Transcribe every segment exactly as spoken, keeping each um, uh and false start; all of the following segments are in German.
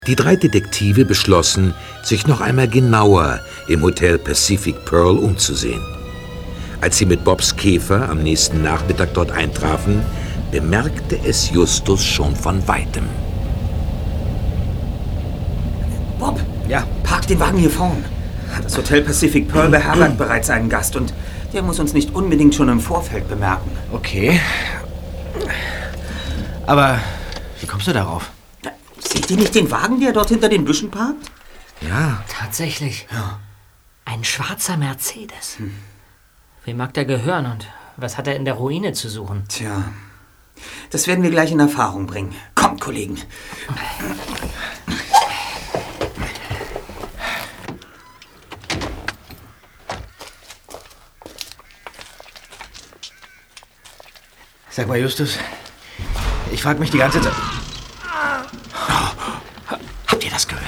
Die drei Detektive beschlossen, sich noch einmal genauer im Hotel Pacific Pearl umzusehen. Als sie mit Bobs Käfer am nächsten Nachmittag dort eintrafen, bemerkte es Justus schon von Weitem. Bob, ja, park den Wagen hier vorn. Das Hotel Pacific Pearl beherbergt bereits einen Gast und der muss uns nicht unbedingt schon im Vorfeld bemerken. Okay. Aber wie kommst du darauf? Seht ihr nicht den Wagen, der dort hinter den Büschen parkt? Ja. Tatsächlich. Ja. Ein schwarzer Mercedes. Hm. Wem mag der gehören und was hat er in der Ruine zu suchen? Tja, das werden wir gleich in Erfahrung bringen. Kommt, Kollegen. Sag mal, Justus, ich frage mich die ganze Zeit... Habt ihr das gehört?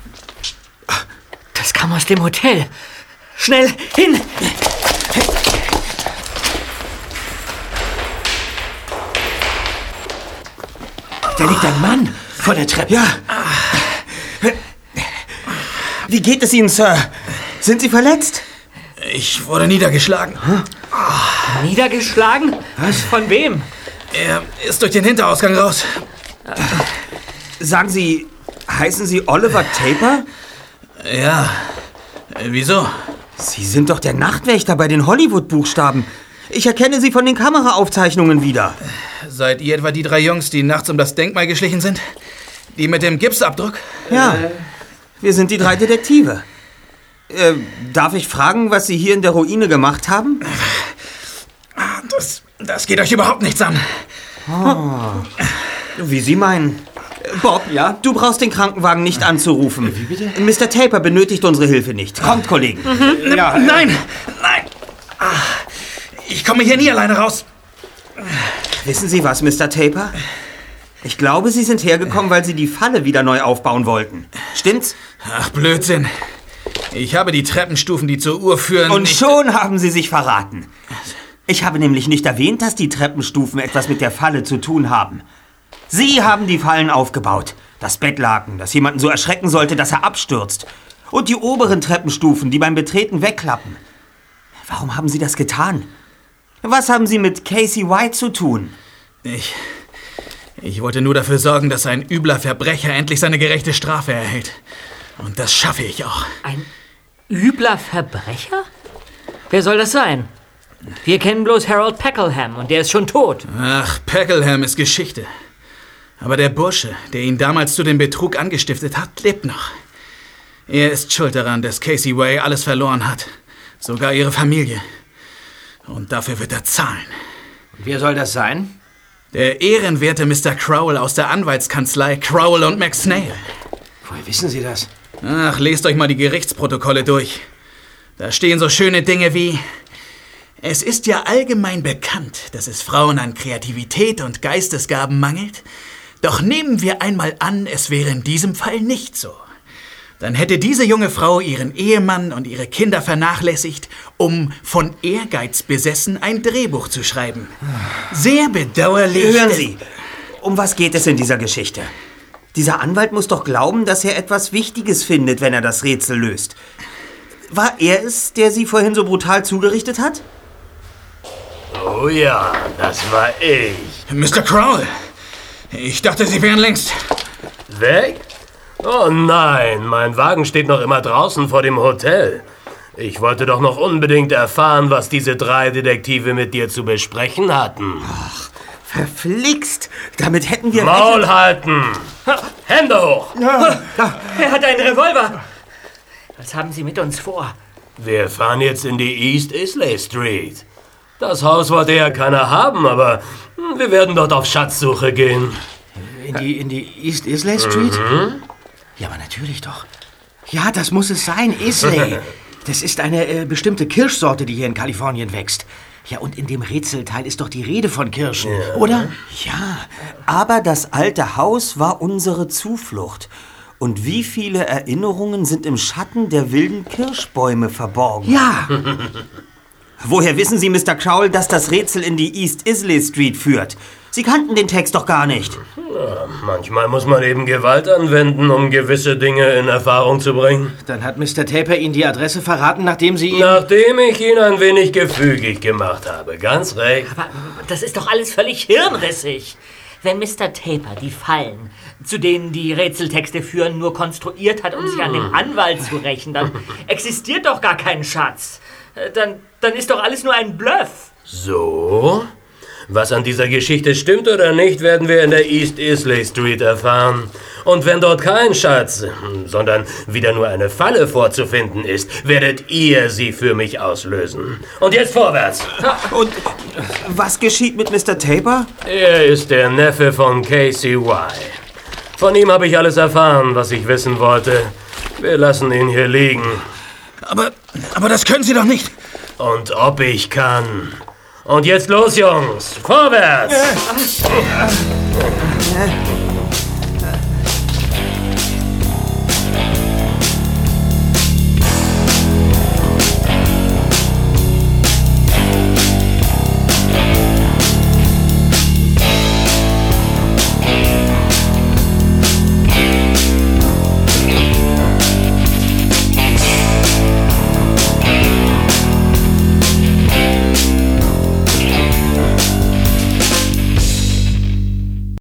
Das kam aus dem Hotel. Schnell, hin! Da liegt ein Mann vor der Treppe. Ja. Wie geht es Ihnen, Sir? Sind Sie verletzt? Ich wurde niedergeschlagen. Hm? Niedergeschlagen? Was? Von wem? Er ist durch den Hinterausgang raus. Sagen Sie, heißen Sie Oliver Taper? Ja. Wieso? Sie sind doch der Nachtwächter bei den Hollywood-Buchstaben. Ich erkenne Sie von den Kameraaufzeichnungen wieder. Seid ihr etwa die drei Jungs, die nachts um das Denkmal geschlichen sind? Die mit dem Gipsabdruck? Ja, wir sind die drei Detektive. Äh, darf ich fragen, was Sie hier in der Ruine gemacht haben? Das, das geht euch überhaupt nichts an. Oh. Wie Sie meinen. Bob, ja? Du brauchst den Krankenwagen nicht anzurufen. Wie bitte? Mister Taper benötigt unsere Hilfe nicht. Kommt, Kollegen. Mhm. Ja, nein, nein. Ich komme hier nie alleine raus. Wissen Sie was, Mister Taper? Ich glaube, Sie sind hergekommen, weil Sie die Falle wieder neu aufbauen wollten. Stimmt's? Ach, Blödsinn. Ich habe die Treppenstufen, die zur Uhr führen... Und schon haben Sie sich verraten. Ich habe nämlich nicht erwähnt, dass die Treppenstufen etwas mit der Falle zu tun haben. Sie haben die Fallen aufgebaut. Das Bettlaken, das jemanden so erschrecken sollte, dass er abstürzt. Und die oberen Treppenstufen, die beim Betreten wegklappen. Warum haben Sie das getan? Was haben Sie mit Casey White zu tun? Ich... Ich wollte nur dafür sorgen, dass ein übler Verbrecher endlich seine gerechte Strafe erhält. Und das schaffe ich auch. Ein übler Verbrecher? Wer soll das sein? Wir kennen bloß Harold Peckelham und der ist schon tot. Ach, Peckelham ist Geschichte. Aber der Bursche, der ihn damals zu dem Betrug angestiftet hat, lebt noch. Er ist schuld daran, dass Casey Way alles verloren hat. Sogar ihre Familie. Und dafür wird er zahlen. Und wer soll das sein? Der ehrenwerte Mister Crowell aus der Anwaltskanzlei Crowell und McSnail. Woher wissen Sie das? Ach, lest euch mal die Gerichtsprotokolle durch. Da stehen so schöne Dinge wie... Es ist ja allgemein bekannt, dass es Frauen an Kreativität und Geistesgaben mangelt. Doch nehmen wir einmal an, es wäre in diesem Fall nicht so. Dann hätte diese junge Frau ihren Ehemann und ihre Kinder vernachlässigt, um von Ehrgeiz besessen ein Drehbuch zu schreiben. Sehr bedauerlich. Hören Sie, um was geht es in dieser Geschichte? Dieser Anwalt muss doch glauben, dass er etwas Wichtiges findet, wenn er das Rätsel löst. War er es, der Sie vorhin so brutal zugerichtet hat? Oh ja, das war ich. Mister Crowell, ich dachte, Sie wären längst... Weg? Oh nein, mein Wagen steht noch immer draußen vor dem Hotel. Ich wollte doch noch unbedingt erfahren, was diese drei Detektive mit dir zu besprechen hatten. Ach, verflixt. Damit hätten wir... Maul halten! Hände hoch! Ja. Er hat einen Revolver. Was haben Sie mit uns vor? Wir fahren jetzt in die East Islay Street. Das Haus wollte ja keiner haben, aber wir werden dort auf Schatzsuche gehen. In die, in die East Islay Street? Mhm. Ja, aber natürlich doch. Ja, das muss es sein, Islay. Das ist eine äh, bestimmte Kirschsorte, die hier in Kalifornien wächst. Ja, und in dem Rätselteil ist doch die Rede von Kirschen, ja. Oder? Ja, aber das alte Haus war unsere Zuflucht. Und wie viele Erinnerungen sind im Schatten der wilden Kirschbäume verborgen? Ja. Woher wissen Sie, Mister Crowell, dass das Rätsel in die East Islay Street führt? Sie kannten den Text doch gar nicht. Ja, manchmal muss man eben Gewalt anwenden, um gewisse Dinge in Erfahrung zu bringen. Dann hat Mister Taper Ihnen die Adresse verraten, nachdem Sie ihn... Nachdem ich ihn ein wenig gefügig gemacht habe. Ganz recht. Aber das ist doch alles völlig hirnrissig. Wenn Mister Taper die Fallen, zu denen die Rätseltexte führen, nur konstruiert hat, um sich an dem Anwalt zu rächen, dann existiert doch gar kein Schatz. Dann, dann ist doch alles nur ein Bluff. So? Was an dieser Geschichte stimmt oder nicht, werden wir in der East Islay Street erfahren. Und wenn dort kein Schatz, sondern wieder nur eine Falle vorzufinden ist, werdet ihr sie für mich auslösen. Und jetzt vorwärts! Und was geschieht mit Mister Taper? Er ist der Neffe von Casey Y. Von ihm habe ich alles erfahren, was ich wissen wollte. Wir lassen ihn hier liegen. Aber, aber das können Sie doch nicht. Und ob ich kann. Und jetzt los, Jungs! Vorwärts! Äh.